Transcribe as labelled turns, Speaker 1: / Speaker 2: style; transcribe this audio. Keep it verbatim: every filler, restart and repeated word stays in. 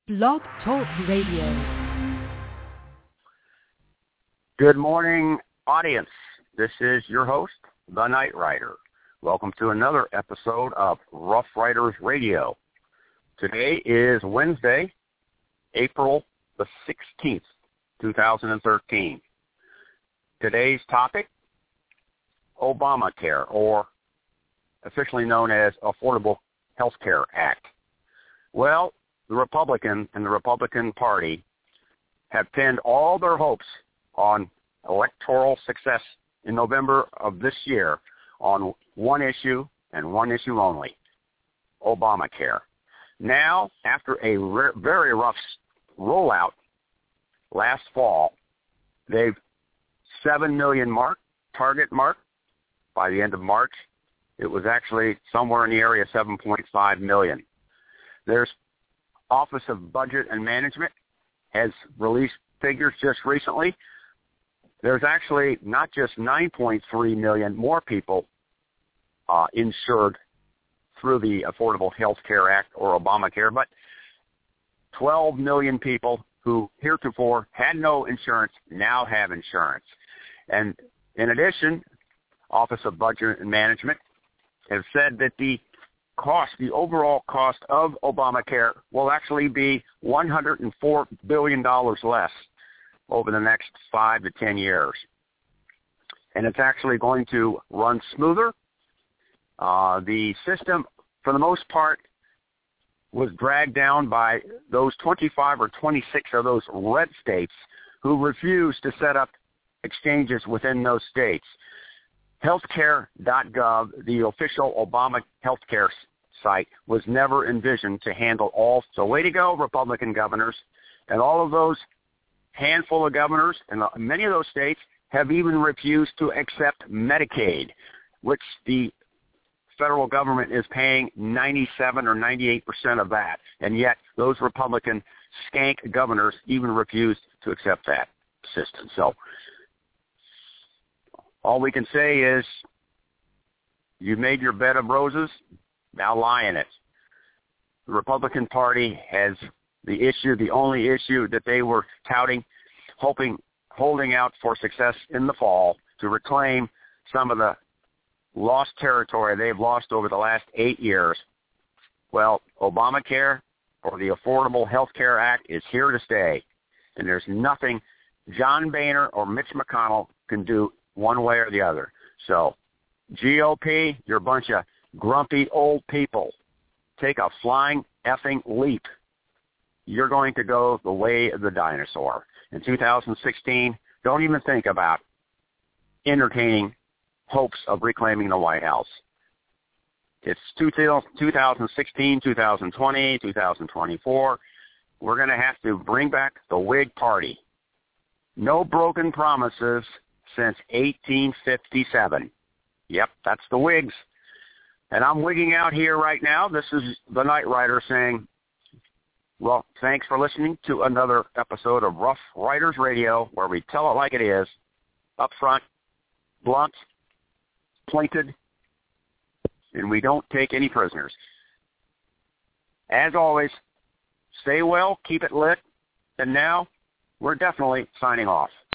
Speaker 1: Blog Talk Radio.
Speaker 2: Good morning, audience. This is your host, The Night Rider. Welcome to another episode of Rough Riders Radio. Today is Wednesday, April the sixteenth, two thousand thirteen. Today's topic, Obamacare, or officially known as Affordable Health Care Act. Well, the Republican and the Republican Party have pinned all their hopes on electoral success in November of this year on one issue and one issue only, Obamacare. Now, after a re- very rough rollout last fall, they've seven million mark, target mark. By the end of March, it was actually somewhere in the area of seven point five million. There's Office of Budget and Management has released figures just recently. There's actually not just nine point three million more people uh, insured through the Affordable Health Care Act, or Obamacare, but twelve million people who heretofore had no insurance now have insurance. And in addition, Office of Budget and Management has said that the cost, the overall cost of Obamacare will actually be one hundred four billion dollars less over the next five to ten years. And it's actually going to run smoother. Uh, the system, for the most part, was dragged down by those twenty-five or twenty-six of those red states who refused to set up exchanges within those states. Healthcare dot gov, the official Obama healthcare site, was never envisioned to handle all. So way to go, Republican governors. And all of those handful of governors, and many of those states, have even refused to accept Medicaid, which the federal government is paying ninety-seven or ninety-eight percent of that. And yet those Republican skank governors even refused to accept that system. So all we can say is, you made your bed of roses, now lie in it. The Republican Party has the issue, the only issue that they were touting, hoping, holding out for success in the fall to reclaim some of the lost territory they've lost over the last eight years. Well, Obamacare, or the Affordable Health Care Act, is here to stay. And there's nothing John Boehner or Mitch McConnell can do one way or the other. So, G O P, you're a bunch of grumpy old people. Take a flying effing leap. You're going to go the way of the dinosaur. In two thousand sixteen, don't even think about entertaining hopes of reclaiming the White House. It's two thousand sixteen, two thousand twenty, two thousand twenty-four. We're going to have to bring back the Whig Party. No broken promises since eighteen fifty-seven. Yep, that's the Whigs. And I'm wigging out here right now. This is the Night Rider saying, well, thanks for listening to another episode of Rough Riders Radio, where we tell it like it is, up front, blunt, pointed, and we don't take any prisoners. As always, stay well, keep it lit, and now we're definitely signing off.